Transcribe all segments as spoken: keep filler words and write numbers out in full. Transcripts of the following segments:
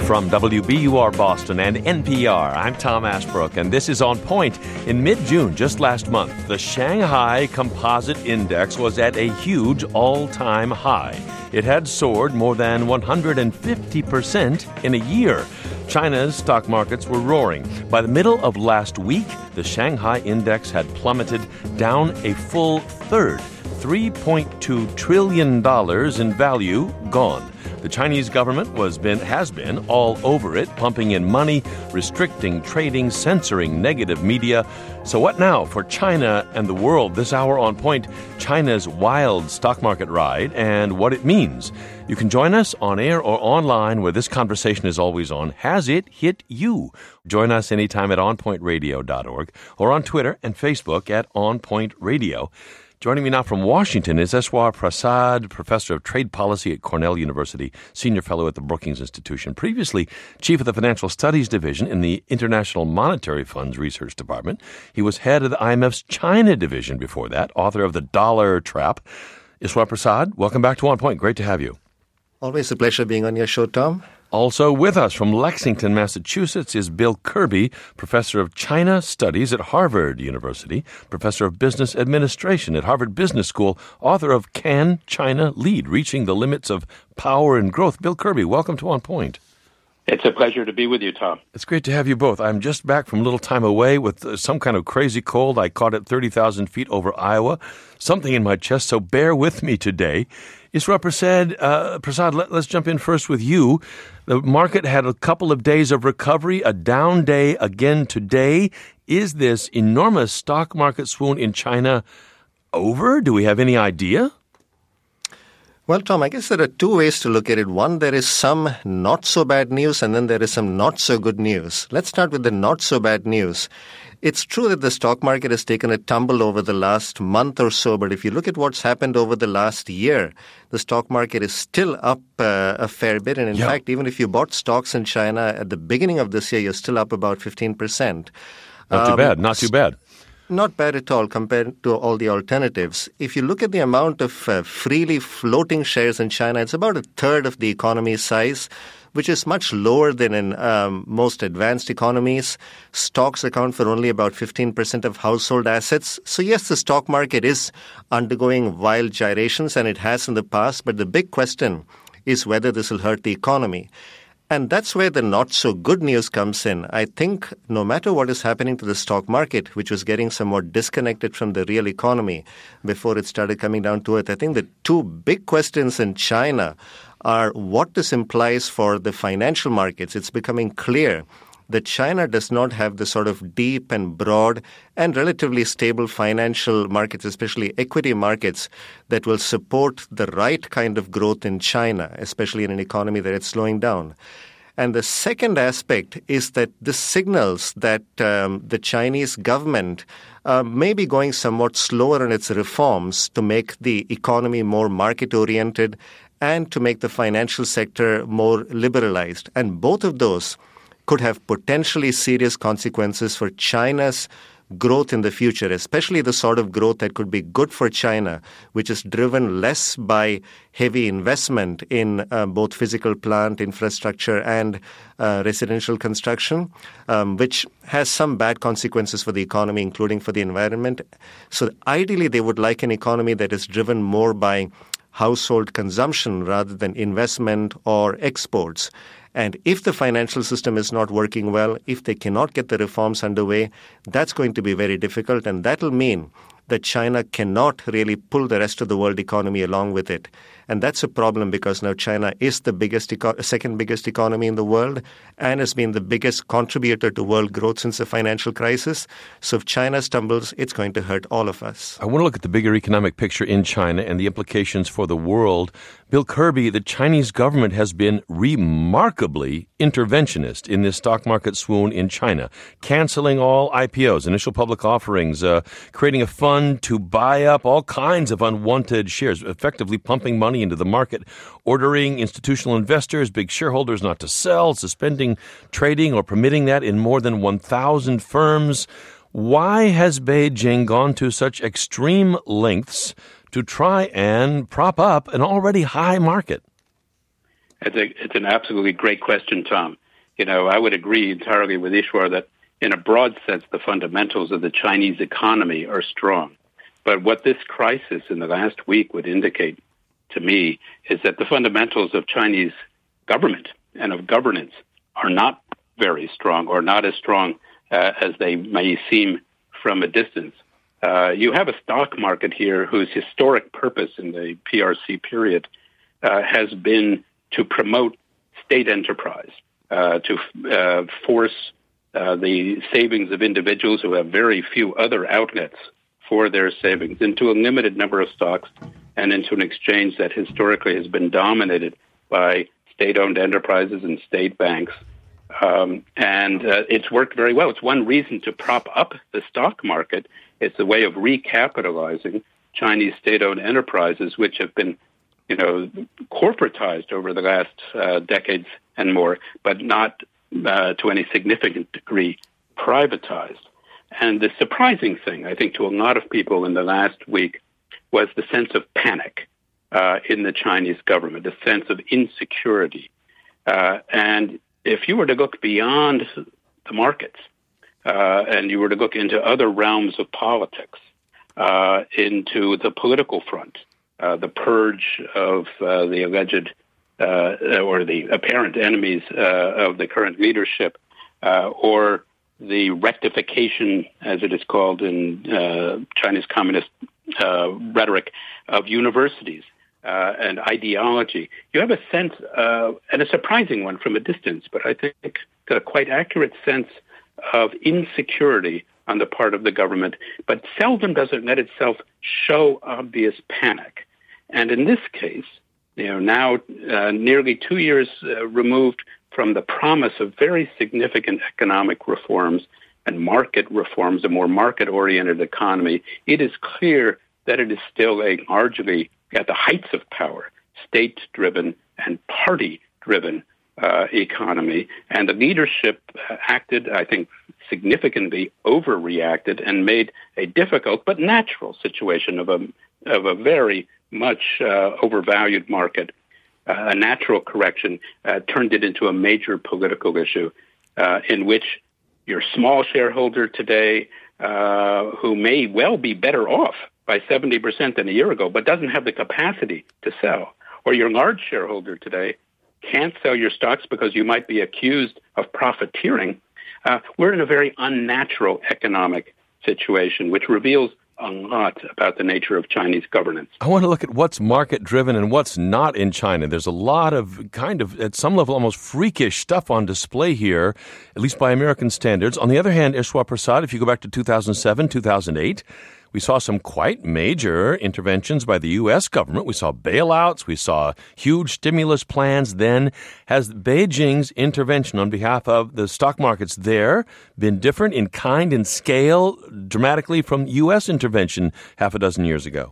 From W B U R Boston and N P R, I'm Tom Ashbrook, and this is On Point. In mid-June, just last month, the Shanghai Composite Index was at a huge all-time high. It had soared more than one hundred fifty percent in a year. China's stock markets were roaring. By the middle of last week, the Shanghai Index had plummeted down a full third, three point two trillion dollars in value gone. The Chinese government was been, has been all over it, pumping in money, restricting trading, censoring negative media. So what now for China and the world? This hour on Point, China's wild stock market ride and what it means. You can join us on air or online where this conversation is always on. Has it hit you? Join us anytime at on point radio dot org or on Twitter and Facebook at On Point Radio. Joining me now from Washington is Eswar Prasad, professor of trade policy at Cornell University, senior fellow at the Brookings Institution, previously chief of the Financial Studies Division in the International Monetary Fund's Research Department. He was head of the I M F's China Division before that, author of The Dollar Trap. Eswar Prasad, welcome back to On Point. Great to have you. Always a pleasure being on your show, Tom. Also with us from Lexington, Massachusetts is Bill Kirby, professor of China Studies at Harvard University, professor of business administration at Harvard Business School, author of Can China Lead? Reaching the Limits of Power and Growth. Bill Kirby, welcome to On Point. It's a pleasure to be with you, Tom. It's great to have you both. I'm just back from a little time away with uh, some kind of crazy cold. I caught it thirty thousand feet over Iowa, something in my chest, so bear with me today. Eswar Prasad, uh, Prasad let, let's jump in first with you. The market had a couple of days of recovery, a down day again today. Is this enormous stock market swoon in China over? Do we have any idea? Well, Tom, I guess there are two ways to look at it. One, there is some not-so-bad news, and then there is some not-so-good news. Let's start with the not-so-bad news. It's true that the stock market has taken a tumble over the last month or so, but if you look at what's happened over the last year, the stock market is still up uh, a fair bit. And in yeah. fact, even if you bought stocks in China at the beginning of this year, you're still up about fifteen percent. Not too um, bad, not too bad. Not bad at all compared to all the alternatives. If you look at the amount of uh, freely floating shares in China, it's about a third of the economy's size, which is much lower than in um, most advanced economies. Stocks account for only about fifteen percent of household assets. So yes, the stock market is undergoing wild gyrations, and it has in the past, but the big question is whether this will hurt the economy. And that's where the not-so-good news comes in. I think no matter what is happening to the stock market, which was getting somewhat disconnected from the real economy before it started coming down to earth, I think the two big questions in China are what this implies for the financial markets. It's becoming clear that China does not have the sort of deep and broad and relatively stable financial markets, especially equity markets, that will support the right kind of growth in China, especially in an economy that is slowing down. And the second aspect is that this signals that um, the Chinese government uh, may be going somewhat slower in its reforms to make the economy more market-oriented and to make the financial sector more liberalized. And both of those could have potentially serious consequences for China's growth in the future, especially the sort of growth that could be good for China, which is driven less by heavy investment in uh, both physical plant infrastructure and uh, residential construction, um, which has some bad consequences for the economy, including for the environment. So ideally, they would like an economy that is driven more by household consumption rather than investment or exports. And if the financial system is not working well, if they cannot get the reforms underway, that's going to be very difficult. And that will mean that China cannot really pull the rest of the world economy along with it. And that's a problem because now China is the biggest, eco- second biggest economy in the world and has been the biggest contributor to world growth since the financial crisis. So if China stumbles, it's going to hurt all of us. I want to look at the bigger economic picture in China and the implications for the world. Bill Kirby, the Chinese government has been remarkably interventionist in this stock market swoon in China, canceling all I P Os, initial public offerings, uh, creating a fund to buy up all kinds of unwanted shares, effectively pumping money into the market, ordering institutional investors, big shareholders not to sell, suspending trading or permitting that in more than one thousand firms. Why has Beijing gone to such extreme lengths to try and prop up an already high market? It's, a, it's an absolutely great question, Tom. You know, I would agree entirely with Ishwar that in a broad sense, the fundamentals of the Chinese economy are strong. But what this crisis in the last week would indicate to me is that the fundamentals of Chinese government and of governance are not very strong, or not as strong uh, as they may seem from a distance. Uh, you have a stock market here whose historic purpose in the P R C period uh, has been to promote state enterprise, uh, to uh, force uh, the savings of individuals who have very few other outlets for their savings into a limited number of stocks and into an exchange that historically has been dominated by state-owned enterprises and state banks. Um, and uh, it's worked very well. It's one reason to prop up the stock market. It's a way of recapitalizing Chinese state-owned enterprises, which have been, you know, corporatized over the last uh, decades and more, but not uh, to any significant degree privatized. And the surprising thing, I think, to a lot of people in the last week was the sense of panic uh, in the Chinese government, the sense of insecurity. Uh, and if you were to look beyond the markets uh, and you were to look into other realms of politics, uh, into the political front, uh, the purge of uh, the alleged uh, or the apparent enemies uh, of the current leadership, uh, or the rectification, as it is called in uh, Chinese communist uh, rhetoric, of universities uh, and ideology. You have a sense, uh, and a surprising one from a distance, but I think a quite accurate sense of insecurity on the part of the government, but seldom does it let itself show obvious panic. And in this case, you know, now uh, nearly two years uh, removed from the promise of very significant economic reforms and market reforms, a more market-oriented economy, it is clear that it is still a largely, at the heights of power, state-driven and party-driven uh, economy. And the leadership uh, acted, I think, significantly overreacted and made a difficult but natural situation of a, of a very much uh, overvalued market, uh, a natural correction, uh, turned it into a major political issue uh, in which your small shareholder today, uh, who may well be better off by seventy percent than a year ago, but doesn't have the capacity to sell, or your large shareholder today can't sell your stocks because you might be accused of profiteering, uh, we're in a very unnatural economic situation, which reveals a lot about the nature of Chinese governance. I want to look at what's market-driven and what's not in China. There's a lot of kind of, at some level, almost freakish stuff on display here, at least by American standards. On the other hand, Ishwar Prasad, if you go back to two thousand seven, two thousand eight, we saw some quite major interventions by the U S government. We saw bailouts. We saw huge stimulus plans. Then has Beijing's intervention on behalf of the stock markets there been different in kind and scale dramatically from U S intervention half a dozen years ago?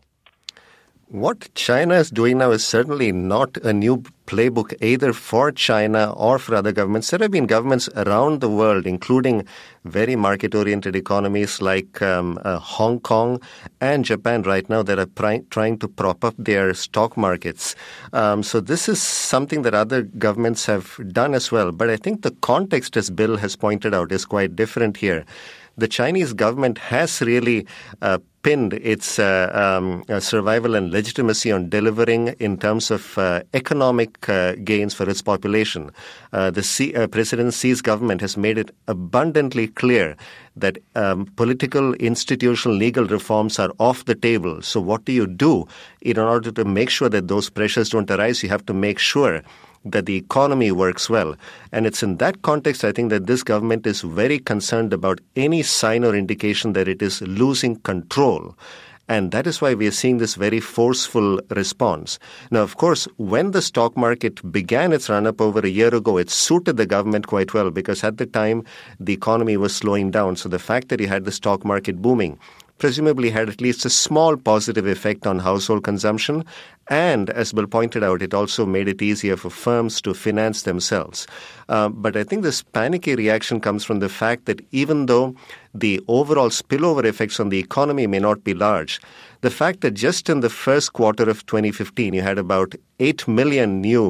What China is doing now is certainly not a new playbook either for China or for other governments. There have been governments around the world, including very market-oriented economies like um, uh, Hong Kong and Japan right now, that are pr- trying to prop up their stock markets. Um, so this is something that other governments have done as well. But I think the context, as Bill has pointed out, is quite different here. The Chinese government has really uh, pinned its uh, um, uh, survival and legitimacy on delivering in terms of uh, economic uh, gains for its population. Uh, the C- uh, President Xi's government has made it abundantly clear that um, political, institutional, legal reforms are off the table. So what do you do in order to make sure that those pressures don't arise? You have to make sure that the economy works well. And it's in that context, I think, that this government is very concerned about any sign or indication that it is losing control. And that is why we are seeing this very forceful response. Now, of course, when the stock market began its run-up over a year ago, it suited the government quite well because at the time, the economy was slowing down. So the fact that you had the stock market booming presumably had at least a small positive effect on household consumption. And as Bill pointed out, it also made it easier for firms to finance themselves. Uh, but I think this panicky reaction comes from the fact that even though the overall spillover effects on the economy may not be large, the fact that just in the first quarter of twenty fifteen, you had about eight million new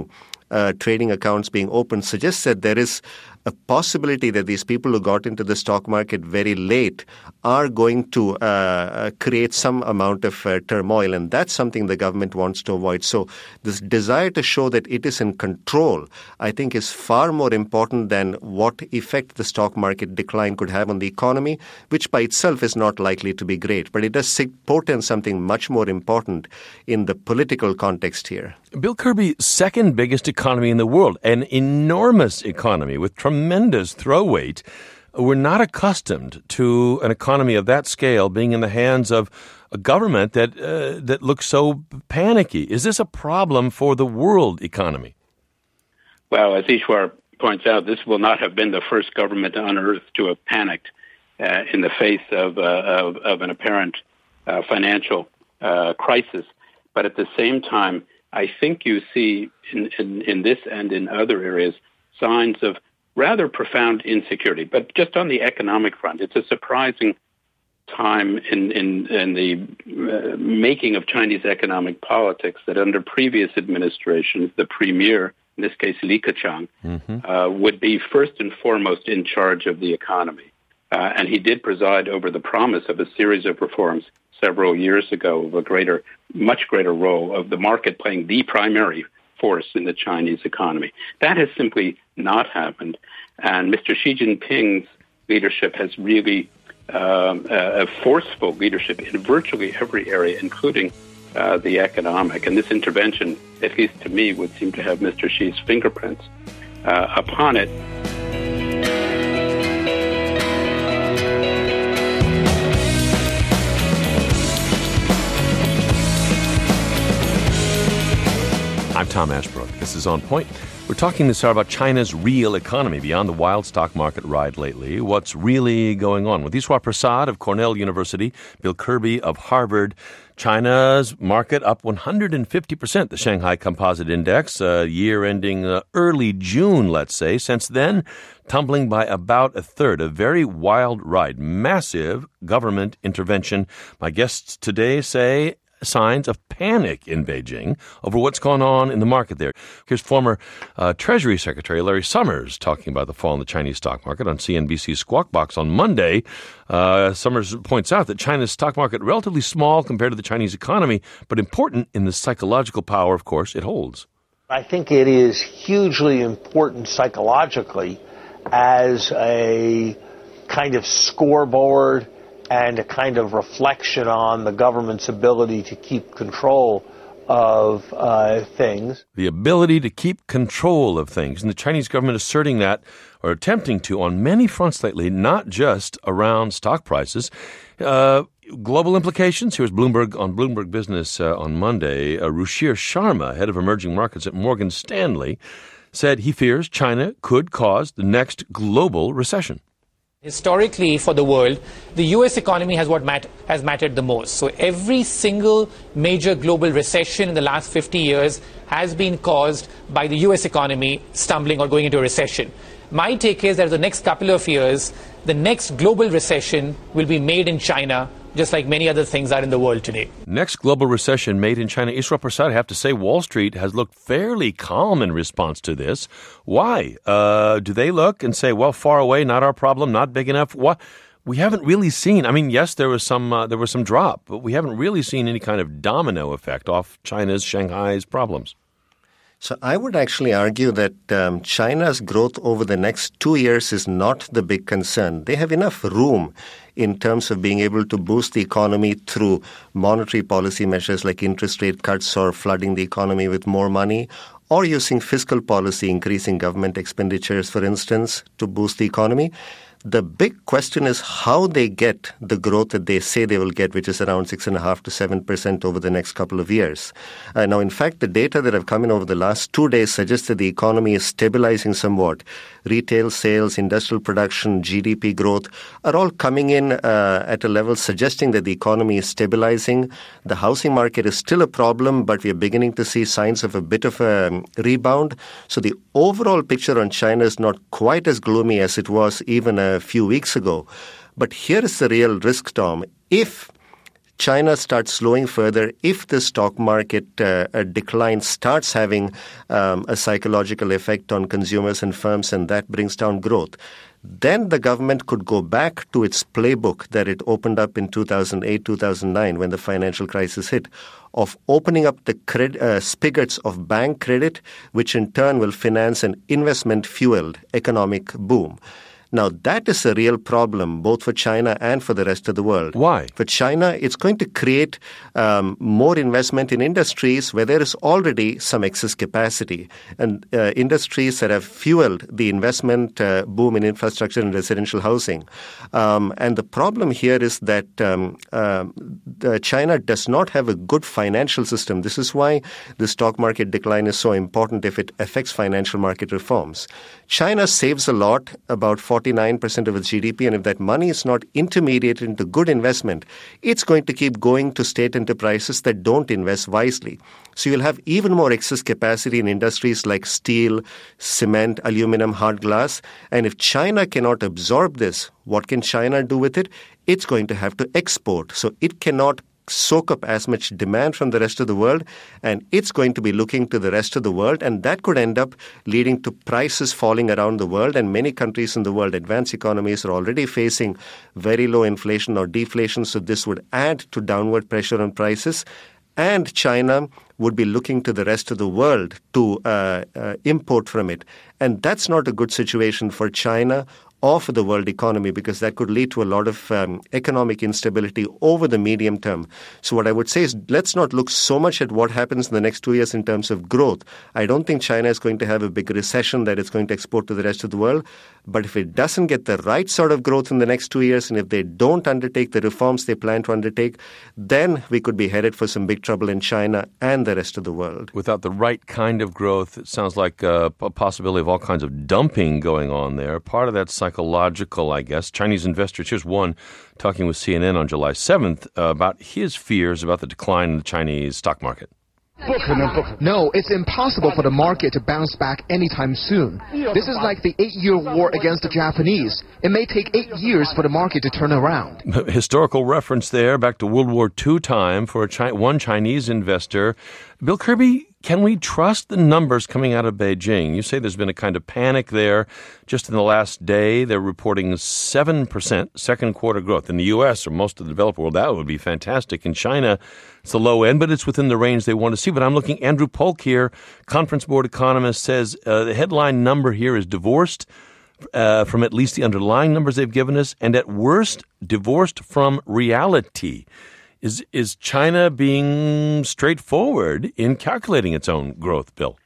uh, trading accounts being opened suggests that there is a possibility that these people who got into the stock market very late are going to uh, create some amount of uh, turmoil, and that's something the government wants to avoid. So this desire to show that it is in control, I think, is far more important than what effect the stock market decline could have on the economy, which by itself is not likely to be great. But it does portend something much more important in the political context here. Bill Kirby, second biggest economy in the world, an enormous economy with tremendous throw weight. We're not accustomed to an economy of that scale being in the hands of a government that uh, that looks so panicky. Is this a problem for the world economy? Well, as Ishwar points out, this will not have been the first government on earth to have panicked uh, in the face of, uh, of, of an apparent uh, financial uh, crisis. But at the same time, I think you see in, in, in this and in other areas signs of rather profound insecurity. But just on the economic front, it's a surprising time in, in, in the uh, making of Chinese economic politics that under previous administrations, the premier, in this case Li Keqiang, mm-hmm. uh, would be first and foremost in charge of the economy. Uh, and he did preside over the promise of a series of reforms several years ago of a greater, much greater role of the market playing the primary force in the Chinese economy. That has simply not happened. And Mister Xi Jinping's leadership has really um, a forceful leadership in virtually every area, including uh, the economic. And this intervention, at least to me, would seem to have Mister Xi's fingerprints uh, upon it. I'm Tom Ashbrook. This is On Point. We're talking this hour about China's real economy beyond the wild stock market ride lately. What's really going on? With Ishwar Prasad of Cornell University, Bill Kirby of Harvard, China's market up one hundred fifty percent, the Shanghai Composite Index, uh, year ending uh, early June, let's say. Since then, tumbling by about a third. A very wild ride. Massive government intervention. My guests today say signs of panic in Beijing over what's going on in the market there. Here's former uh, Treasury Secretary Larry Summers talking about the fall in the Chinese stock market on C N B C's Squawk Box on Monday. Uh, Summers points out that China's stock market relatively small compared to the Chinese economy, but important in the psychological power, of course, it holds. I think it is hugely important psychologically as a kind of scoreboard and a kind of reflection on the government's ability to keep control of uh, things. The ability to keep control of things. And the Chinese government asserting that, or attempting to, on many fronts lately, not just around stock prices. Uh, global implications. Here's Bloomberg on Bloomberg Business uh, on Monday. Uh, Ruchir Sharma, head of emerging markets at Morgan Stanley, said he fears China could cause the next global recession. Historically, for the world, the U S economy has what mat- has mattered the most. So every single major global recession in the last fifty years has been caused by the U S economy stumbling or going into a recession. My take is that in the next couple of years, the next global recession will be made in China, just like many other things are in the world today. Next global recession made in China. Ishwar Prasad, I have to say Wall Street has looked fairly calm in response to this. Why? Uh, do they look and say, well, far away, not our problem, not big enough? What? We haven't really seen, I mean, yes, there was some uh, there was some drop, but we haven't really seen any kind of domino effect off China's, Shanghai's problems. So I would actually argue that um, China's growth over the next two years is not the big concern. They have enough room in terms of being able to boost the economy through monetary policy measures like interest rate cuts or flooding the economy with more money, or using fiscal policy, increasing government expenditures, for instance, to boost the economy. The big question is how they get the growth that they say they will get, which is around six point five to seven percent over the next couple of years. Uh, now, in fact, the data that have come in over the last two days suggests that the economy is stabilizing somewhat. Retail sales, industrial production, G D P growth are all coming in uh, at a level suggesting that the economy is stabilizing. The housing market is still a problem, but we are beginning to see signs of a bit of a um, rebound. So the overall picture on China is not quite as gloomy as it was even a a few weeks ago. But here is the real risk, Tom. If China starts slowing further, if the stock market uh, decline starts having um, a psychological effect on consumers and firms, and that brings down growth, then the government could go back to its playbook that it opened up in two thousand eight, two thousand nine when the financial crisis hit, of opening up the cred- uh, spigots of bank credit, which in turn will finance an investment-fueled economic boom. Now, that is a real problem both for China and for the rest of the world. Why? For China, it's going to create um, more investment in industries where there is already some excess capacity, and uh, industries that have fueled the investment uh, boom in infrastructure and residential housing. Um, and the problem here is that um, uh, China does not have a good financial system. This is why the stock market decline is so important if it affects financial market reforms. China saves a lot, about forty-nine percent of its G D P, and if that money is not intermediated into good investment, it's going to keep going to state enterprises that don't invest wisely. So you'll have even more excess capacity in industries like steel, cement, aluminum, hard glass. And if China cannot absorb this, what can China do with it? It's going to have to export. So it cannot soak up as much demand from the rest of the world, and it's going to be looking to the rest of the world, and that could end up leading to prices falling around the world. And many countries in the world, advanced economies, are already facing very low inflation or deflation, so this would add to downward pressure on prices. And China would be looking to the rest of the world to uh, uh, import from it. And that's not a good situation for China or for the world economy, because that could lead to a lot of um, economic instability over the medium term. So what I would say is, let's not look so much at what happens in the next two years in terms of growth. I don't think China is going to have a big recession that it's going to export to the rest of the world. But if it doesn't get the right sort of growth in the next two years, and if they don't undertake the reforms they plan to undertake, then we could be headed for some big trouble in China and the rest of the world. Without the right kind of growth, it sounds like a, a possibility of all kinds of dumping going on there. Part of that psychological, I guess. Chinese investors, here's one talking with C N N on July seventh uh, about his fears about the decline in the Chinese stock market. No, it's impossible for the market to bounce back anytime soon. This is like the eight-year war against the Japanese. It may take eight years for the market to turn around. Historical reference there back to World War Two time for a Chi- one Chinese investor. Bill Kirby, can we trust the numbers coming out of Beijing? You say there's been a kind of panic there. Just in the last day, they're reporting seven percent second quarter growth. In the U S or most of the developed world, that would be fantastic. In China, it's the low end, but it's within the range they want to see. But I'm looking, Andrew Polk here, Conference Board economist, says uh, the headline number here is divorced uh, from at least the underlying numbers they've given us, and at worst, divorced from reality. Is is China being straightforward in calculating its own growth, Bill?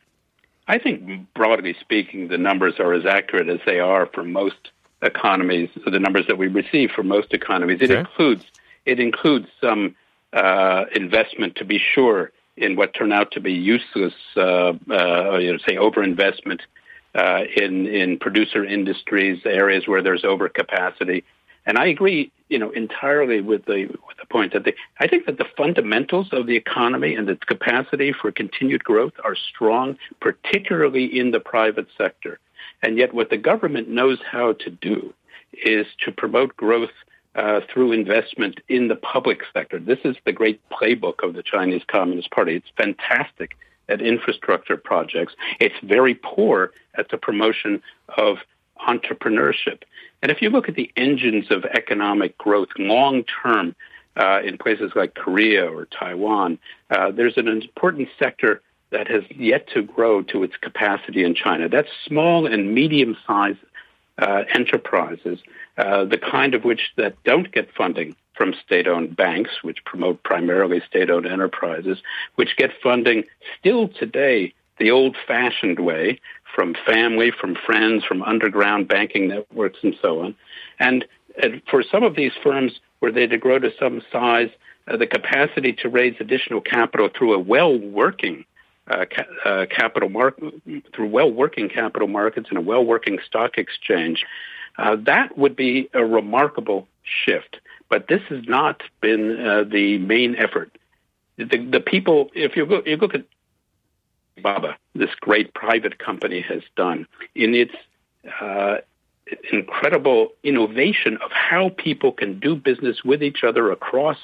I think, broadly speaking, the numbers are as accurate as they are for most economies, the numbers that we receive for most economies. It okay. includes it includes some uh, investment, to be sure, in what turn out to be useless, uh, uh, you know, say, overinvestment uh, in, in producer industries, areas where there's overcapacity. And I agree, you know, entirely with the with the point that the, I think that the fundamentals of the economy and its capacity for continued growth are strong, particularly in the private sector. And yet what the government knows how to do is to promote growth uh, through investment in the public sector. This is the great playbook of the Chinese Communist Party. It's fantastic at infrastructure projects. It's very poor at the promotion of entrepreneurship. And if you look at the engines of economic growth long-term uh, in places like Korea or Taiwan, uh, there's an important sector that has yet to grow to its capacity in China. That's small and medium-sized uh, enterprises, uh, the kind of which that don't get funding from state-owned banks, which promote primarily state-owned enterprises, which get funding still today the old-fashioned way, from family, from friends, from underground banking networks, and so on. And, and for some of these firms, were they to grow to some size, uh, the capacity to raise additional capital through a well-working uh, ca- uh, capital market, through well-working capital markets and a well-working stock exchange, uh, that would be a remarkable shift. But this has not been uh, the main effort. The, the people, if you go, you look at Alibaba, this great private company, has done in its uh, incredible innovation of how people can do business with each other across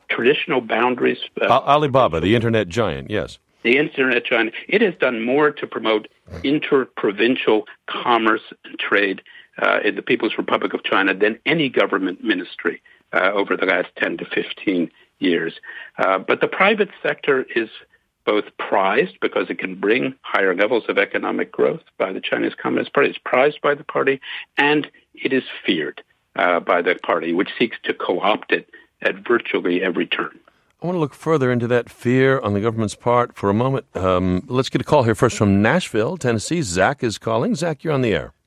traditional boundaries. Uh, Alibaba, the internet giant, yes. The internet giant. It has done more to promote inter-provincial commerce and trade uh, in the People's Republic of China than any government ministry uh, over the last ten to fifteen years. Uh, but the private sector is both prized because it can bring higher levels of economic growth by the Chinese Communist Party. It's prized by the party, and it is feared uh, by the party, which seeks to co-opt it at virtually every turn. I want to look further into that fear on the government's part for a moment. Um, let's get a call here first from Nashville, Tennessee. Zach is calling. Zach, you're on the air.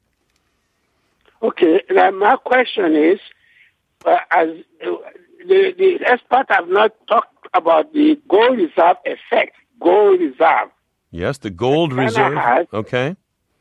Okay. Now my question is, uh, as uh, the, the experts have not talked about the gold reserve effect. Gold reserve. Yes, the gold reserve. Has, okay.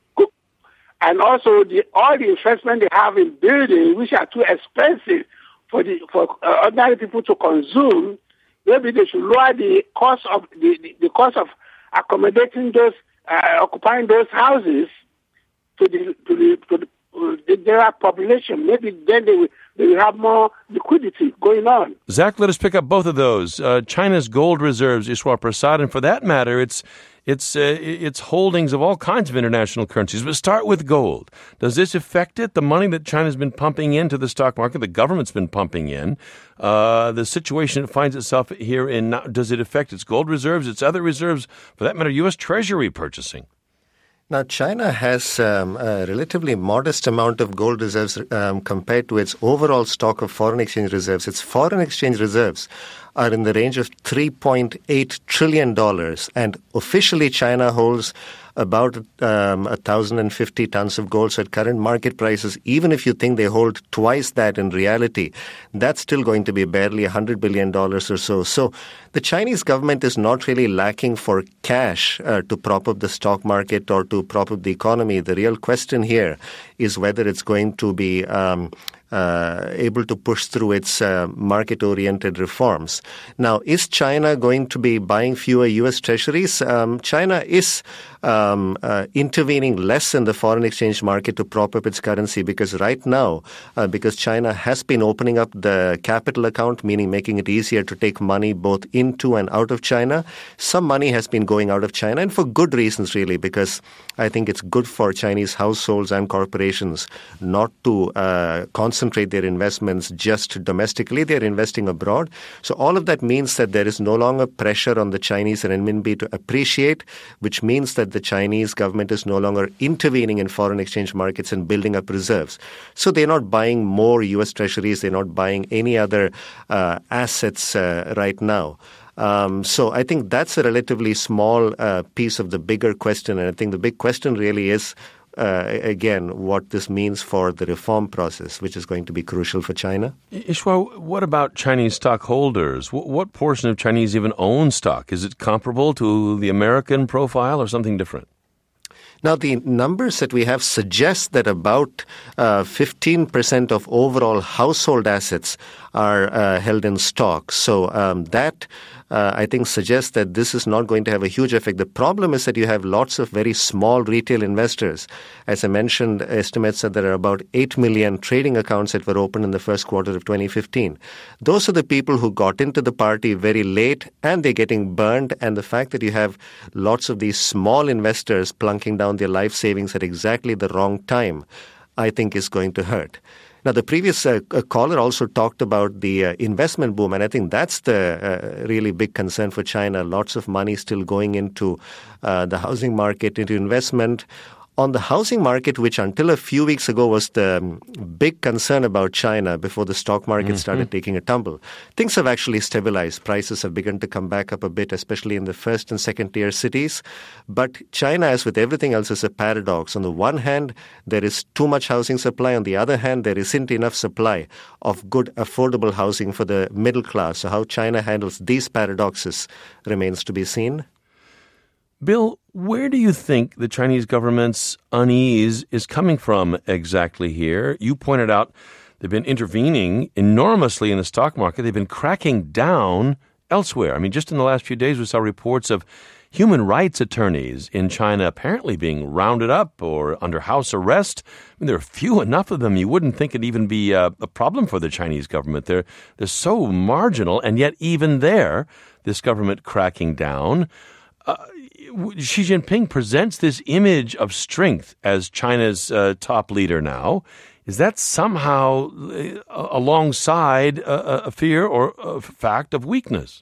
And also the, all the investment they have in buildings, which are too expensive for the for uh, ordinary people to consume. Maybe they should lower the cost of the, the, the cost of accommodating those, uh, occupying those houses to the to the to the, uh, the general population. Maybe then they will they will have more liquidity going on. Zach, let us pick up both of those. Uh, China's gold reserves, Ishwar Prasad, and for that matter, it's it's uh, it's holdings of all kinds of international currencies. But start with gold. Does this affect it? The money that China's been pumping into the stock market, the government's been pumping in, uh, the situation it finds itself here in, does it affect its gold reserves, its other reserves, for that matter, U S Treasury purchasing? Now, China has um, a relatively modest amount of gold reserves um, compared to its overall stock of foreign exchange reserves. Its foreign exchange reserves are in the range of three point eight trillion dollars, and officially China holds about um, one thousand fifty tons of gold. So at current market prices, even if you think they hold twice that in reality, that's still going to be barely one hundred billion dollars or so. So the Chinese government is not really lacking for cash uh, to prop up the stock market or to prop up the economy. The real question here is whether it's going to be um, Uh, able to push through its uh, market-oriented reforms. Now, is China going to be buying fewer U S treasuries? Um, China is um, uh, intervening less in the foreign exchange market to prop up its currency because right now, uh, because China has been opening up the capital account, meaning making it easier to take money both into and out of China, some money has been going out of China, and for good reasons, really, because I think it's good for Chinese households and corporations not to uh, concentrate concentrate their investments just domestically. They're investing abroad. So all of that means that there is no longer pressure on the Chinese renminbi to appreciate, which means that the Chinese government is no longer intervening in foreign exchange markets and building up reserves. So they're not buying more U S treasuries. They're not buying any other uh, assets uh, right now. Um, so I think that's a relatively small uh, piece of the bigger question. And I think the big question really is, Uh, again, what this means for the reform process, which is going to be crucial for China. Ishwar, what about Chinese stockholders? What, what portion of Chinese even own stock? Is it comparable to the American profile or something different? Now, the numbers that we have suggest that about uh, fifteen percent of overall household assets are uh, held in stock. So um, that, uh, I think, suggests that this is not going to have a huge effect. The problem is that you have lots of very small retail investors. As I mentioned, estimates that there are about eight million trading accounts that were opened in the first quarter of twenty fifteen. Those are the people who got into the party very late, and they're getting burned. And the fact that you have lots of these small investors plunking down their life savings at exactly the wrong time, I think is going to hurt. Now, the previous uh, caller also talked about the uh, investment boom, and I think that's the uh, really big concern for China. Lots of money still going into uh, the housing market, into investment. On the housing market, which until a few weeks ago was the big concern about China before the stock market mm-hmm. started taking a tumble, things have actually stabilized. Prices have begun to come back up a bit, especially in the first and second tier cities. But China, as with everything else, is a paradox. On the one hand, there is too much housing supply. On the other hand, there isn't enough supply of good, affordable housing for the middle class. So how China handles these paradoxes remains to be seen. Bill, where do you think the Chinese government's unease is coming from exactly here? You pointed out they've been intervening enormously in the stock market. They've been cracking down elsewhere. I mean, just in the last few days, we saw reports of human rights attorneys in China apparently being rounded up or under house arrest. I mean, there are few enough of them. You wouldn't think it'd even be a, a problem for the Chinese government. They're, they're so marginal, and yet even there, this government cracking down. Uh, Xi Jinping presents this image of strength as China's uh, top leader now. Is that somehow uh, alongside a, a fear or a fact of weakness?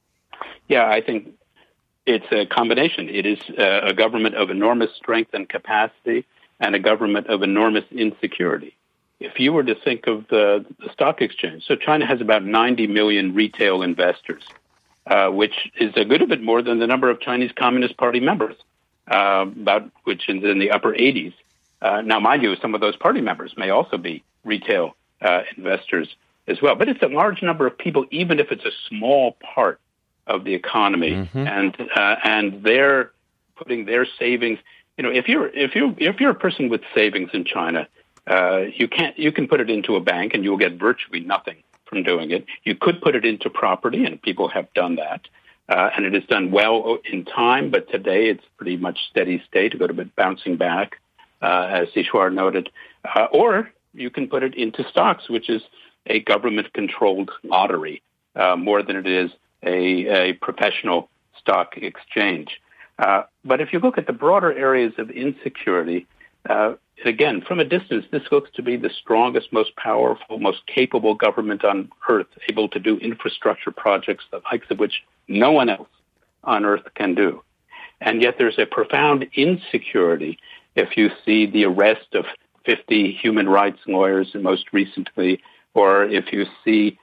Yeah, I think it's a combination. It is uh, a government of enormous strength and capacity and a government of enormous insecurity. If you were to think of the, the stock exchange, so China has about ninety million retail investors, uh, which is a good bit more than the number of Chinese Communist Party members, uh, about which is in the upper eighties. Uh, now, mind you, some of those party members may also be retail uh, investors as well. But it's a large number of people, even if it's a small part of the economy, mm-hmm. and uh, and they're putting their savings. You know, if you're if you if you're a person with savings in China, uh, you can't you can put it into a bank and you'll get virtually nothing from doing it. You could put it into property, and people have done that, uh, and it has done well in time. But today, it's pretty much steady state, a little bit bouncing back, uh, as Ishwar noted. Uh, or you can put it into stocks, which is a government-controlled lottery, uh, more than it is A, a professional stock exchange. Uh, but if you look at the broader areas of insecurity, uh, again, from a distance, this looks to be the strongest, most powerful, most capable government on earth, able to do infrastructure projects, the likes of which no one else on earth can do. And yet there's a profound insecurity if you see the arrest of fifty human rights lawyers most recently, or if you see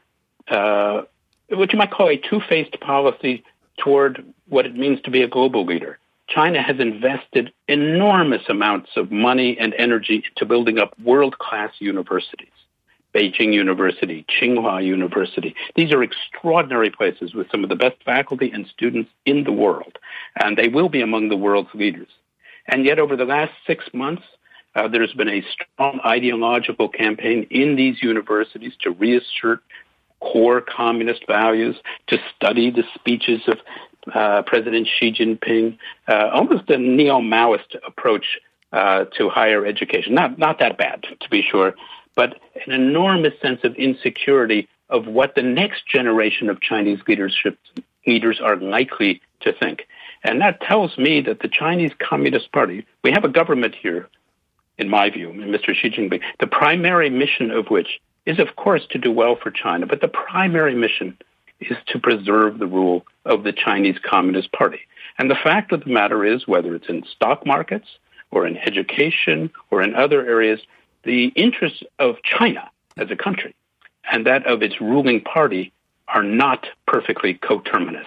uh, what you might call a two-faced policy toward what it means to be a global leader. China has invested enormous amounts of money and energy into building up world-class universities. Beijing University, Tsinghua University. These are extraordinary places with some of the best faculty and students in the world, and they will be among the world's leaders. And yet over the last six months, uh, there's been a strong ideological campaign in these universities to reassert core communist values, to study the speeches of uh, President Xi Jinping, uh, almost a neo-Maoist approach uh, to higher education. Not not that bad, to be sure, but an enormous sense of insecurity of what the next generation of Chinese leadership leaders are likely to think. And that tells me that the Chinese Communist Party, we have a government here, in my view, Mister Xi Jinping, the primary mission of which is, of course, to do well for China, but the primary mission is to preserve the rule of the Chinese Communist Party. And the fact of the matter is, whether it's in stock markets or in education or in other areas, the interests of China as a country and that of its ruling party are not perfectly coterminous.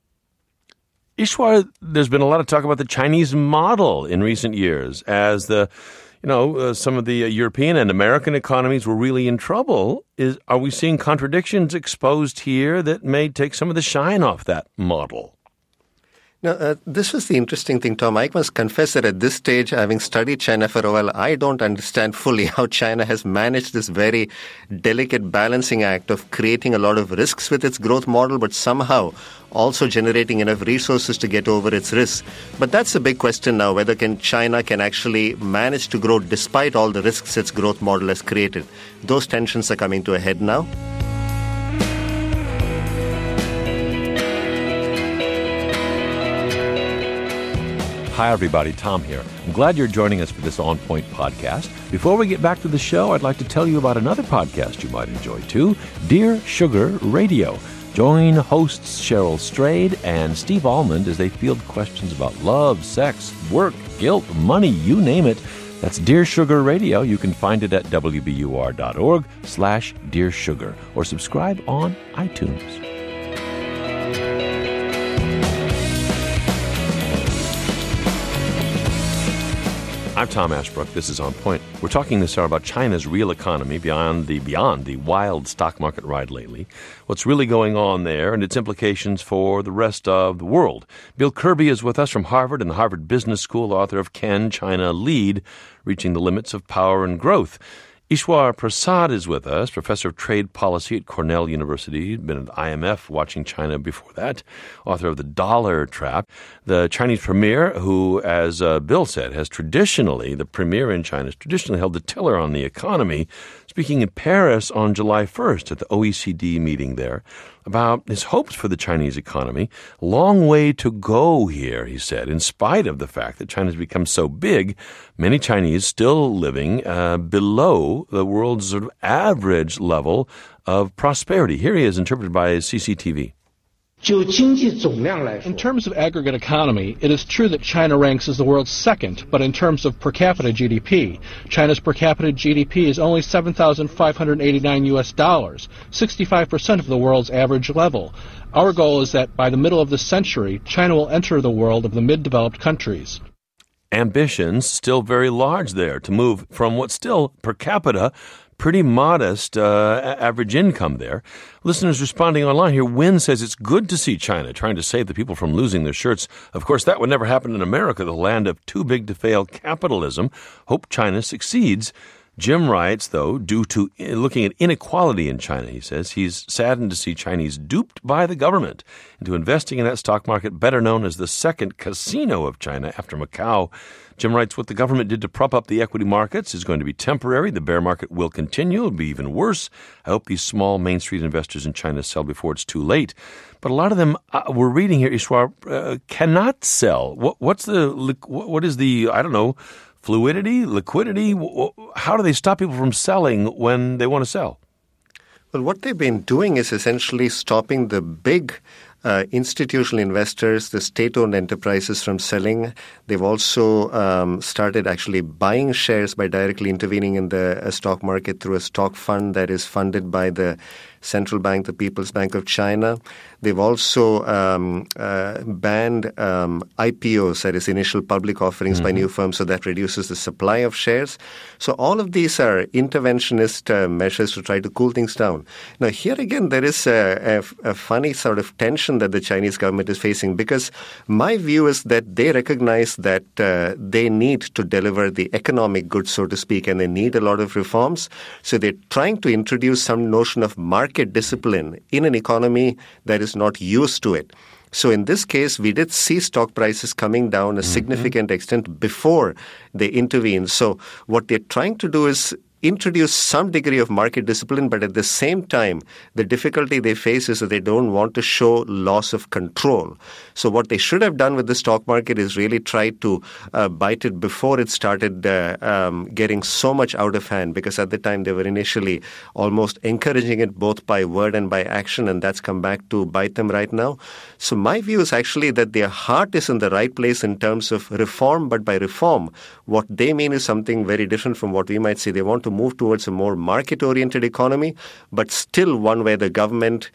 Ishwar, there's been a lot of talk about the Chinese model in recent years as the You know, uh, some of the uh, European and American economies were really in trouble. Is Are we seeing contradictions exposed here that may take some of the shine off that model? Now, uh, this was the interesting thing, Tom. I must confess that at this stage, having studied China for a while, I don't understand fully how China has managed this very delicate balancing act of creating a lot of risks with its growth model, but somehow also generating enough resources to get over its risks. But that's a big question now, whether can China can actually manage to grow despite all the risks its growth model has created. Those tensions are coming to a head now. Hi, everybody. Tom here. I'm glad you're joining us for this On Point podcast. Before we get back to the show, I'd like to tell you about another podcast you might enjoy, too, Dear Sugar Radio. Join hosts Cheryl Strayed and Steve Almond as they field questions about love, sex, work, guilt, money, you name it. That's Dear Sugar Radio. You can find it at w b u r dot org slash Dear Sugar or subscribe on iTunes. I'm Tom Ashbrook. This is On Point. We're talking this hour about China's real economy beyond the beyond the wild stock market ride lately, what's really going on there and its implications for the rest of the world. Bill Kirby is with us from Harvard and the Harvard Business School, author of Can China Lead? Reaching the Limits of Power and Growth. Ishwar Prasad is with us, professor of trade policy at Cornell University, been at I M F watching China before that, author of The Dollar Trap. The Chinese premier, who, as uh, Bill said, has traditionally, the premier in China has traditionally held the tiller on the economy, speaking in Paris on July first at the O E C D meeting there about his hopes for the Chinese economy. Long way to go here, he said, in spite of the fact that China's become so big, many Chinese still living uh, below the world's sort of average level of prosperity. Here he is, interpreted by C C T V. In terms of aggregate economy, it is true that China ranks as the world's second, but in terms of per capita G D P, China's per capita G D P is only seven thousand five hundred eighty-nine U S dollars, sixty-five percent of the world's average level. Our goal is that by the middle of this century, China will enter the world of the mid-developed countries. Ambitions still very large there to move from what's still per capita pretty modest uh, average income there. Listeners responding online here, Wynn says it's good to see China trying to save the people from losing their shirts. Of course, that would never happen in America, the land of too-big-to-fail capitalism. Hope China succeeds. Jim writes, though, due to looking at inequality in China, he says, he's saddened to see Chinese duped by the government into investing in that stock market, better known as the second casino of China after Macau. Jim writes, what the government did to prop up the equity markets is going to be temporary. The bear market will continue. It'll be even worse. I hope these small Main Street investors in China sell before it's too late. But a lot of them, uh, we're reading here, Ishwar, uh, cannot sell. What, what's the, what is the, I don't know, fluidity, liquidity? How do they stop people from selling when they want to sell? Well, what they've been doing is essentially stopping the big uh, institutional investors, the state-owned enterprises from selling. They've also um, started actually buying shares by directly intervening in the uh, stock market through a stock fund that is funded by the central bank, the People's Bank of China. They've also um, uh, banned um, I P Os, that is initial public offerings mm-hmm. by new firms, so that reduces the supply of shares. So all of these are interventionist uh, measures to try to cool things down. Now, here again, there is a, a, a funny sort of tension that the Chinese government is facing, because my view is that they recognize that uh, they need to deliver the economic goods, so to speak, and they need a lot of reforms. So they're trying to introduce some notion of market discipline in an economy that is not used to it. So in this case, we did see stock prices coming down a mm-hmm. significant extent before they intervened. So what they're trying to do is introduce some degree of market discipline, but at the same time, the difficulty they face is that they don't want to show loss of control. So what they should have done with the stock market is really try to uh, bite it before it started uh, um, getting so much out of hand, because at the time they were initially almost encouraging it both by word and by action, and that's come back to bite them right now. So my view is actually that their heart is in the right place in terms of reform, but by reform, what they mean is something very different from what we might say. They want to move towards a more market-oriented economy, but still one where the government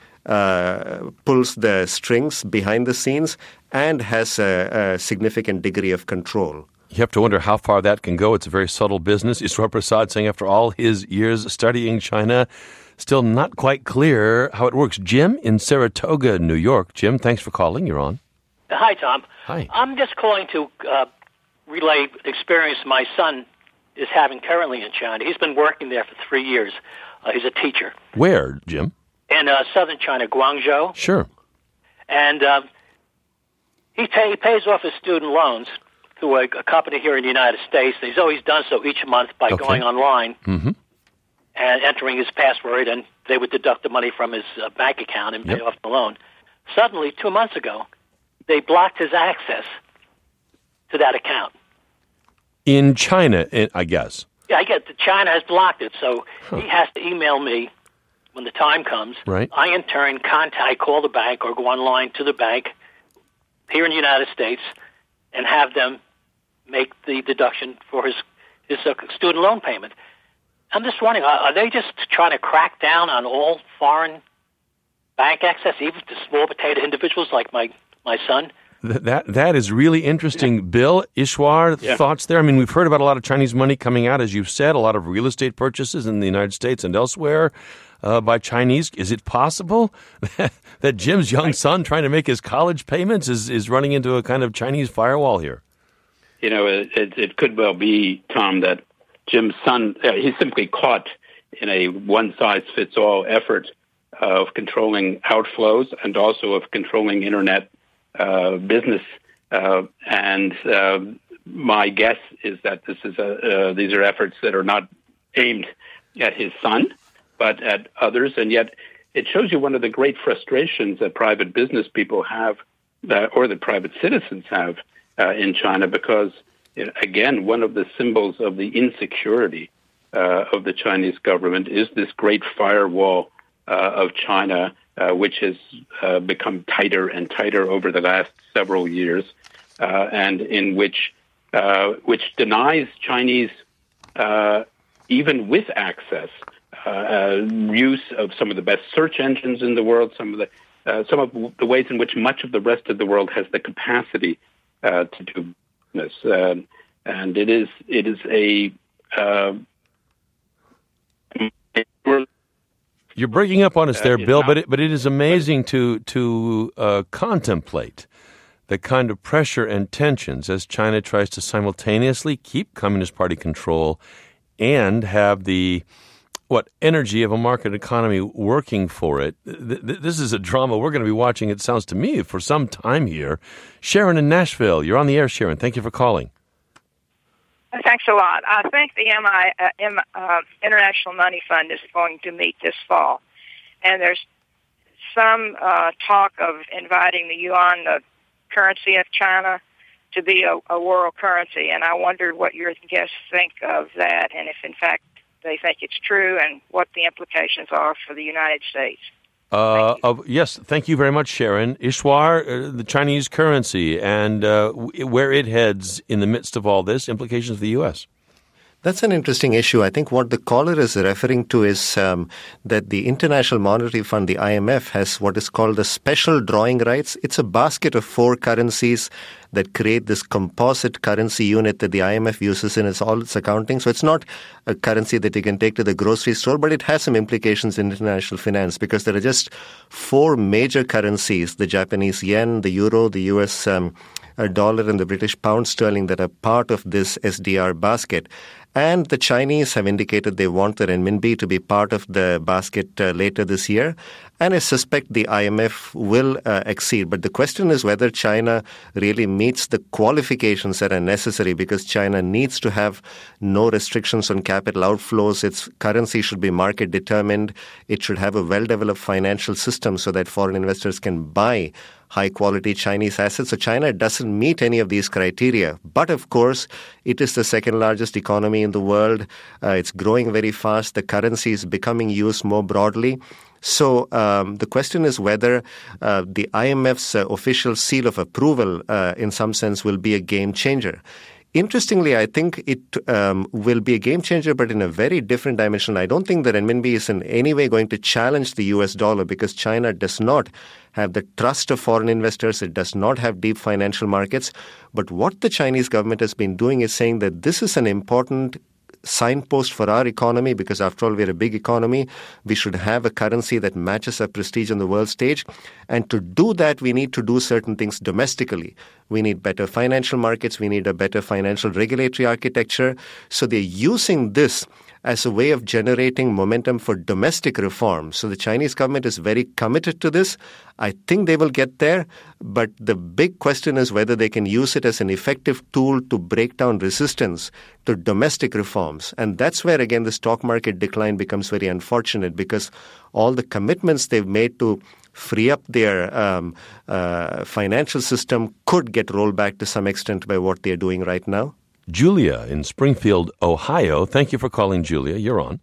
uh, pulls the strings behind the scenes and has a, a significant degree of control. You have to wonder how far that can go. It's a very subtle business. Ishwar Prasad saying after all his years studying China, still not quite clear how it works. Jim in Saratoga, New York. Jim, thanks for calling. You're on. Hi, Tom. Hi. I'm just calling to uh, relay experience my son is having currently in China. He's been working there for three years. Uh, he's a teacher. Where, Jim? In uh, southern China, Guangzhou. Sure. And uh, he, pay, he pays off his student loans through a, a company here in the United States. He's always done so each month by okay. going online mm-hmm. and entering his password, and they would deduct the money from his uh, bank account and pay yep. off the loan. Suddenly, two months ago, they blocked his access to that account. In China, I guess. Yeah, I get that China has blocked it, so huh. he has to email me when the time comes. Right. I, in turn, contact, call the bank or go online to the bank here in the United States and have them make the deduction for his, his uh, student loan payment. I'm just wondering, are, are they just trying to crack down on all foreign bank access, even to small potato individuals like my, my son? That that is really interesting. Bill, Ishwar, yeah. thoughts there? I mean, we've heard about a lot of Chinese money coming out, as you've said, a lot of real estate purchases in the United States and elsewhere uh, by Chinese. Is it possible that Jim's young son trying to make his college payments is, is running into a kind of Chinese firewall here? You know, it, it, it could well be, Tom, that Jim Sun, uh, he's simply caught in a one-size-fits-all effort of controlling outflows and also of controlling internet uh, business. Uh, and uh, my guess is that this is a, uh, these are efforts that are not aimed at his son, but at others. And yet it shows you one of the great frustrations that private business people have, uh, or that private citizens have uh, in China, because, you know, again, one of the symbols of the insecurity uh, of the Chinese government is this great firewall uh, of China, uh, which has uh, become tighter and tighter over the last several years, uh, and in which uh, which denies Chinese, uh, even with access, uh, uh, use of some of the best search engines in the world, some of the uh, some of the ways in which much of the rest of the world has the capacity uh, to do business, uh, and it is it is a uh, You're breaking up on us there, uh, Bill, not, but it, but it is amazing to to uh, contemplate the kind of pressure and tensions as China tries to simultaneously keep Communist Party control and have the what energy of a market economy working for it. Th- th- this is a drama we're going to be watching, it sounds to me, for some time here. Sharon in Nashville, you're on the air, Sharon. Thank you for calling. Thanks a lot. I think the M I, uh, M, uh, International Money Fund is going to meet this fall, and there's some uh, talk of inviting the yuan, the currency of China, to be a, a world currency, and I wondered what your guests think of that, and if in fact they think it's true, and what the implications are for the United States. Uh, of, yes, thank you very much, Sharon. Ishwar, uh, the Chinese currency and uh, w- where it heads in the midst of all this, implications for the U S. That's an interesting issue. I think what the caller is referring to is um, that the International Monetary Fund, the I M F, has what is called the special drawing rights. It's a basket of four currencies that create this composite currency unit that the I M F uses in its, all its accounting. So it's not a currency that you can take to the grocery store, but it has some implications in international finance because there are just four major currencies, the Japanese yen, the euro, the U S um, dollar, and the British pound sterling that are part of this S D R basket. And the Chinese have indicated they want the renminbi to be part of the basket uh, later this year. And I suspect the I M F will uh, exceed. But the question is whether China really meets the qualifications that are necessary, because China needs to have no restrictions on capital outflows. Its currency should be market determined. It should have a well-developed financial system so that foreign investors can buy high-quality Chinese assets. So China doesn't meet any of these criteria. But, of course, it is the second-largest economy in the world. Uh, it's growing very fast. The currency is becoming used more broadly. So um, the question is whether uh, the I M F's uh, official seal of approval, uh, in some sense, will be a game changer. Interestingly, I think it um, will be a game changer, but in a very different dimension. I don't think the renminbi is in any way going to challenge the U S dollar, because China does not have the trust of foreign investors. It does not have deep financial markets. But what the Chinese government has been doing is saying that this is an important signpost for our economy, because after all, we're a big economy. We should have a currency that matches our prestige on the world stage. And to do that, we need to do certain things domestically. We need better financial markets. We need a better financial regulatory architecture. So they're using this as a way of generating momentum for domestic reform. So the Chinese government is very committed to this. I think they will get there, but the big question is whether they can use it as an effective tool to break down resistance to domestic reforms. And that's where, again, the stock market decline becomes very unfortunate, because all the commitments they've made to free up their um, uh, financial system could get rolled back to some extent by what they're doing right now. Julia in Springfield, Ohio. Thank you for calling, Julia. You're on.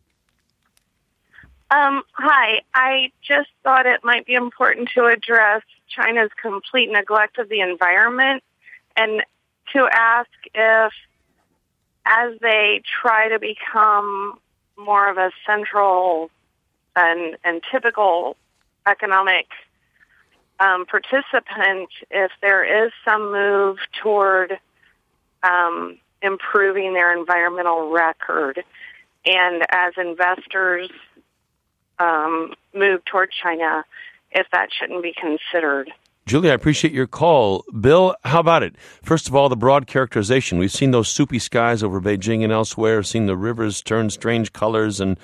Um, hi. I just thought it might be important to address China's complete neglect of the environment, and to ask if, as they try to become more of a central and, and typical economic um, participant, if there is some move toward um, improving their environmental record, and as investors um, move toward China, if that shouldn't be considered. Julie, I appreciate your call. Bill, how about it? First of all, the broad characterization. We've seen those soupy skies over Beijing and elsewhere, seen the rivers turn strange colors and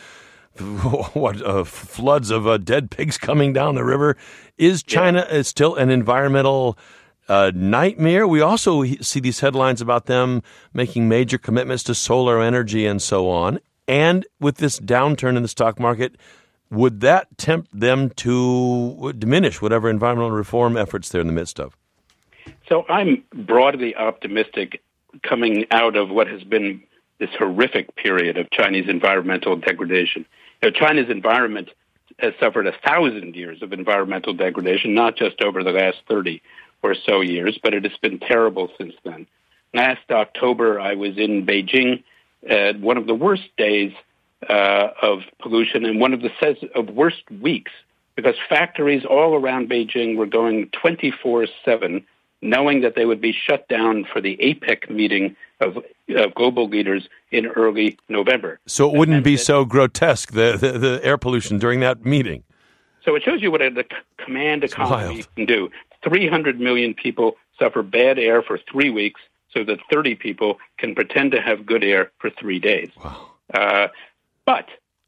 what uh, floods of uh, dead pigs coming down the river. Is China yeah. still an environmental uh, nightmare? We also see these headlines about them making major commitments to solar energy and so on. And with this downturn in the stock market, would that tempt them to diminish whatever environmental reform efforts they're in the midst of? So I'm broadly optimistic coming out of what has been this horrific period of Chinese environmental degradation. You know, China's environment has suffered a thousand years of environmental degradation, not just over the last thirty or so years, but it has been terrible since then. Last October, I was in Beijing at one of the worst days uh, of pollution and one of the says of worst weeks, because factories all around Beijing were going twenty-four seven, knowing that they would be shut down for the APEC meeting of uh, global leaders in early November. So it wouldn't be so grotesque, the, the, the air pollution during that meeting. So it shows you what a, the command economy can do. three hundred million people suffer bad air for three weeks so that thirty people can pretend to have good air for three days. Wow. Uh, but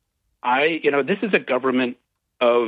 I, you know, this is a government of,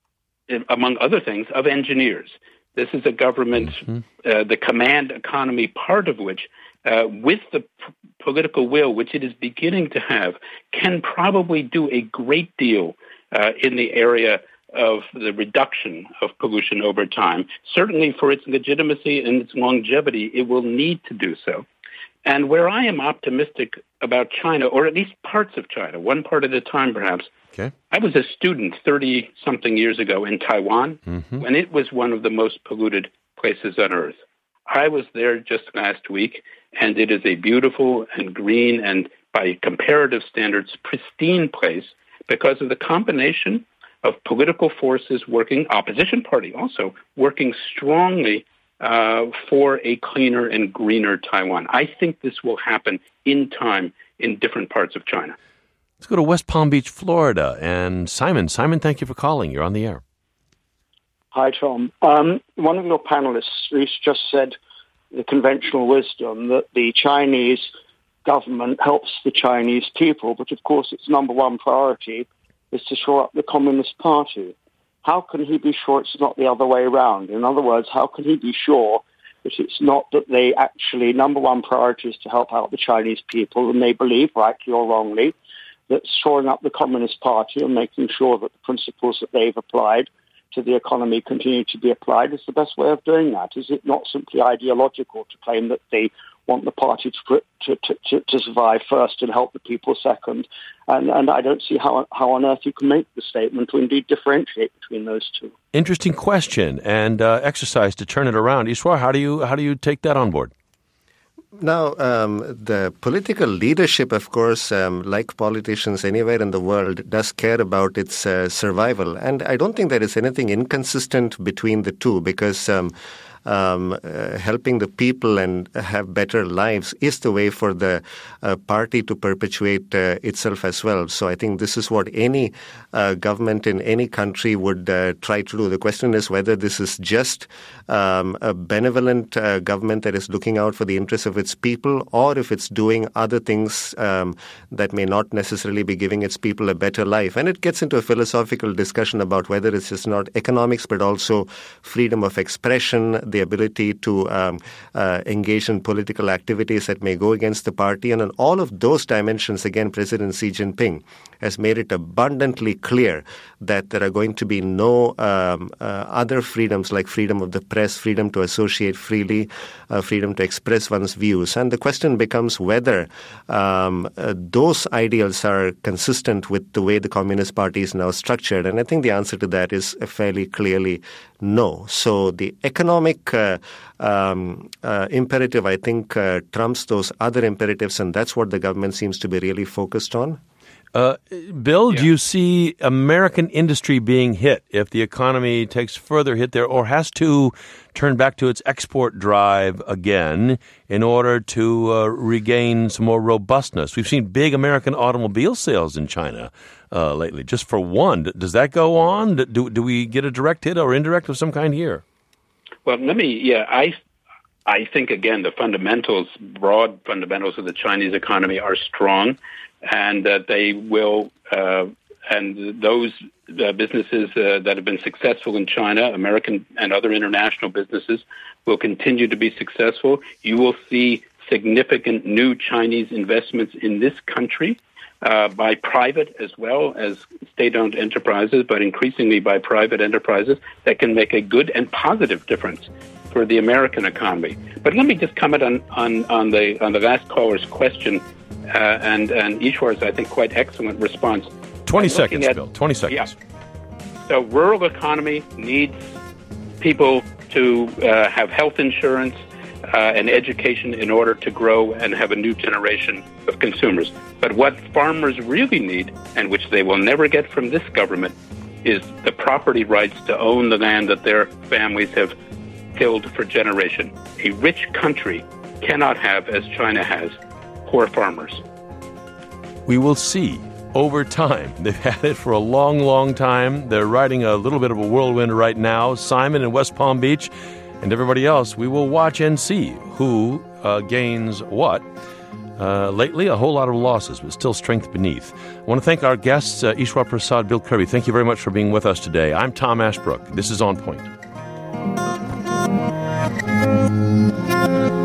among other things, of engineers. This is a government, mm-hmm. uh, the command economy part of which, uh, with the p- political will, which it is beginning to have, can probably do a great deal uh, in the area of the reduction of pollution over time. Certainly for its legitimacy and its longevity, it will need to do so. And where I am optimistic about China, or at least parts of China, one part at a time perhaps, okay. I was a student thirty-something years ago in Taiwan mm-hmm. when it was one of the most polluted places on Earth. I was there just last week, and it is a beautiful and green and, by comparative standards, pristine place because of the combination of political forces working, opposition party also, working strongly uh, for a cleaner and greener Taiwan. I think this will happen in time in different parts of China. Let's go to West Palm Beach, Florida. And Simon, Simon, thank you for calling. You're on the air. Hi, Tom. Um, one of your panelists, Reese, just said the conventional wisdom that the Chinese government helps the Chinese people, but of course its number one priority is to shore up the Communist Party. How can he be sure it's not the other way around? In other words, how can he be sure that it's not that they actually, number one priority is to help out the Chinese people, and they believe, rightly or wrongly, that shoring up the Communist Party and making sure that the principles that they've applied to the economy continue to be applied is the best way of doing that? Is it not simply ideological to claim that they want the party to to, to, to survive first and help the people second? And, and I don't see how how on earth you can make the statement or indeed differentiate between those two. Interesting question and uh, exercise to turn it around. Ishwar, how do you how do you take that on board? Now, um, the political leadership, of course, um, like politicians anywhere in the world, does care about its uh, survival. And I don't think there is anything inconsistent between the two, because um, um, uh, helping the people and have better lives is the way for the uh, party to perpetuate uh, itself as well. So I think this is what any uh, government in any country would uh, try to do. The question is whether this is just um, a benevolent uh, government that is looking out for the interests of its people, or if it's doing other things um, that may not necessarily be giving its people a better life. And it gets into a philosophical discussion about whether it's just not economics, but also freedom of expression, the ability to um, uh, engage in political activities that may go against the party. And on all of those dimensions, again, President Xi Jinping has made it abundantly clear that there are going to be no um, uh, other freedoms like freedom of the press, freedom to associate freely, uh, freedom to express one's views. And the question becomes whether um, uh, those ideals are consistent with the way the Communist Party is now structured. And I think the answer to that is fairly clearly no. So the economic uh, um, uh, imperative, I think, uh, trumps those other imperatives, and that's what the government seems to be really focused on. Uh, Bill, yeah. do you see American industry being hit if the economy takes further hit there, or has to turn back to its export drive again in order to uh, regain some more robustness? We've seen big American automobile sales in China uh, lately, just for one. Does that go on? Do, do we get a direct hit or indirect of some kind here? Well, let me, yeah, I I think, again, the fundamentals, broad fundamentals of the Chinese economy are strong, and that they will, uh, and those uh, businesses uh, that have been successful in China, American and other international businesses, will continue to be successful. You will see significant new Chinese investments in this country uh, by private as well as state-owned enterprises, but increasingly by private enterprises that can make a good and positive difference for the American economy. But let me just comment on, on, on the on the last caller's question uh, and, and Ishwar's, I think, quite excellent response. twenty seconds, at, Bill. twenty seconds. Yeah. So rural economy needs people to uh, have health insurance uh, and education in order to grow and have a new generation of consumers. But what farmers really need, and which they will never get from this government, is the property rights to own the land that their families have tilled for generation. A rich country cannot have, as China has, poor farmers. We will see over time. They've had it for a long, long time. They're riding a little bit of a whirlwind right now. Simon in West Palm Beach and everybody else, we will watch and see who uh, gains what. Uh, lately, a whole lot of losses, but still strength beneath. I want to thank our guests, uh, Ishwar Prasad, Bill Kirby. Thank you very much for being with us today. I'm Tom Ashbrook. This is On Point.